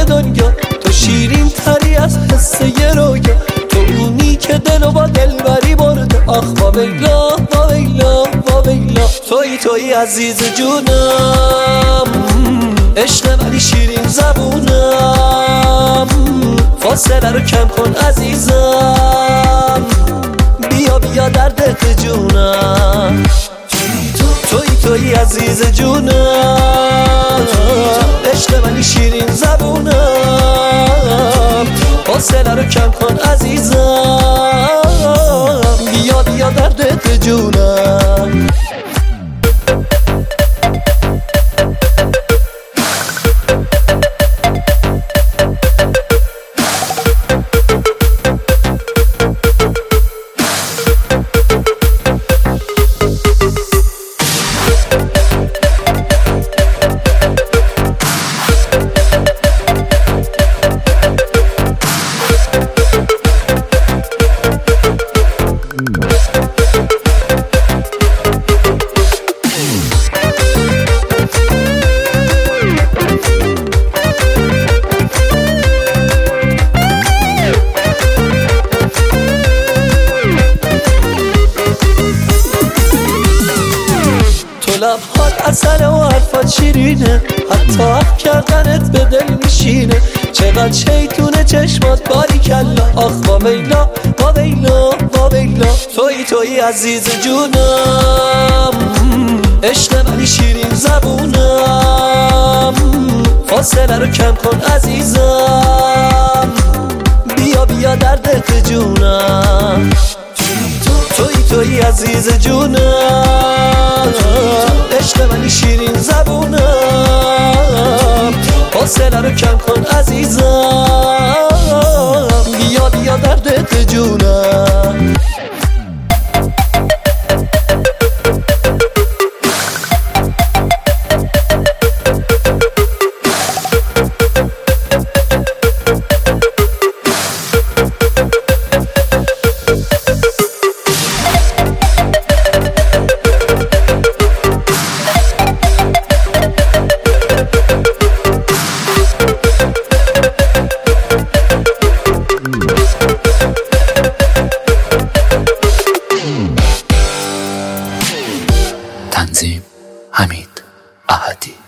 دنیا، تو شیرین تری از حس یه رویا، تو اونی که دلو با دلبری برده. آخ واویلا واویلا واویلا، تویی عزیز جونم، عشق منی شیرین زبونم، فاصله رو کم کن عزیزم، بیا بیا در دل جونم. تویی عزیز جونم، عشق منی شیرین زبونم، فاصله رو کم کن عزیزم، بیا بیا در دل جونم. لبهات عسل و حرفات شیرینه، حتی حق کردنت به دل میشینه، چقدر شیطونه چشمات باریکلا. آخ واویلا واویلا واویلا، تویی عزیز جونم، عشق منی شیرین زبونم، فاصله رو کم کن عزیزم، بیا بیا در دل جونم. تویی عزیز جونم، عشق منی شیرین زبونم، فاصله رو کم کن عزیزم، بیا بیا در دل جونم. تنظیم حمید احدی.